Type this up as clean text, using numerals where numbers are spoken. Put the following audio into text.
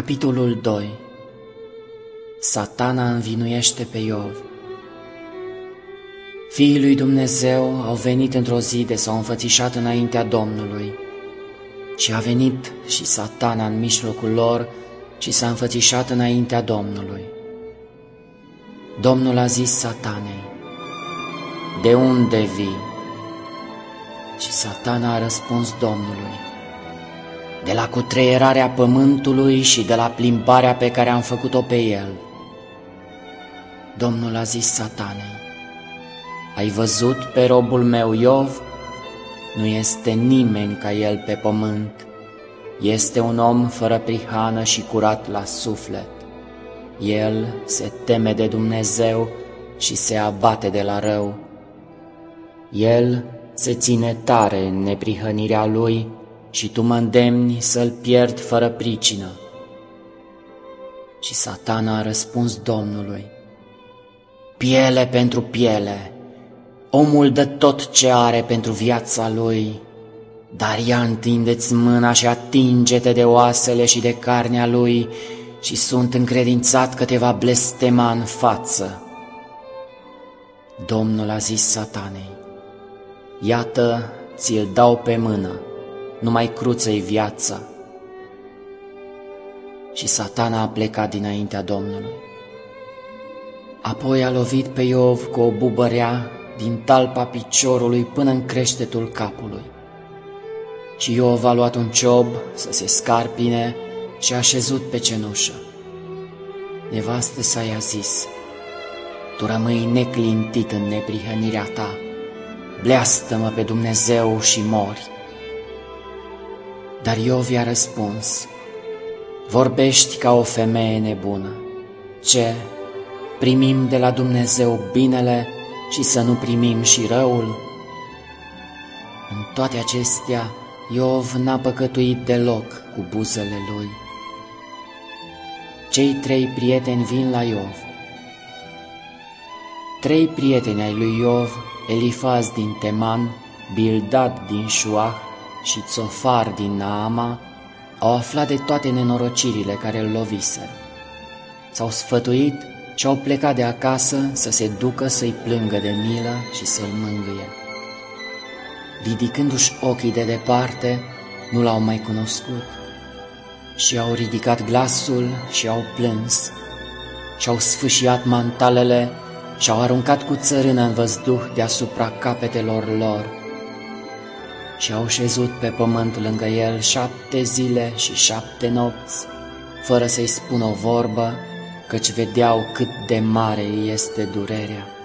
Capitolul 2. Satana învinuiește pe Iov. Fiii lui Dumnezeu au venit într-o zi de s-au înfățișat înaintea Domnului. Și a venit și Satana în mijlocul lor și s-a înfățișat înaintea Domnului. Domnul a zis Satanei: „De unde vii?” Și Satana a răspuns Domnului: „De la cutreierarea pământului și de la plimbarea pe care am făcut-o pe el.” Domnul a zis Satanei: „Ai văzut pe robul meu Iov? Nu este nimeni ca el pe pământ. Este un om fără prihană și curat la suflet. El se teme de Dumnezeu și se abate de la rău. El se ține tare în neprihănirea lui și tu mă îndemni să-l pierd fără pricină.” Și Satana a răspuns Domnului: „Piele pentru piele. Omul dă tot ce are pentru viața lui, dar ia întindeți mâna și atinge-te de oasele și de carnea lui și sunt încredințat că te va blestema în față.” Domnul a zis Satanei: „Iată, ți-l dau pe mână, nu mai cruță-i viața.” Și Satana a plecat dinaintea Domnului. Apoi a lovit pe Iov cu o bubărea din talpa piciorului până în creștetul capului. Și Iov a luat un ciob să se scarpine și a așezut pe cenușă. Nevastă sa i-a zis: „Tu rămâi neclintit în neprihănirea ta, bleastă-mă pe Dumnezeu și mori.” Dar Iov i-a răspuns: „Vorbești ca o femeie nebună. Ce? Primim de la Dumnezeu binele și să nu primim și răul?” În toate acestea, Iov n-a păcătuit deloc cu buzele lui. Cei 3 prieteni vin la Iov. 3 prieteni ai lui Iov, Elifaz din Teman, Bildad din Șuah și Tsofar din Naama, au aflat de toate nenorocirile care îl loviseră. S-au sfătuit și au plecat de acasă să se ducă să-i plângă de milă și să-l mângâie. Ridicându-și ochii de departe, nu l-au mai cunoscut și au ridicat glasul și au plâns și-au sfâșiat mantalele și-au aruncat cu țărână în văzduh deasupra capetelor lor și au șezut pe pământ lângă el 7 zile și 7 nopți, fără să-i spună o vorbă, căci vedeau cât de mare este durerea.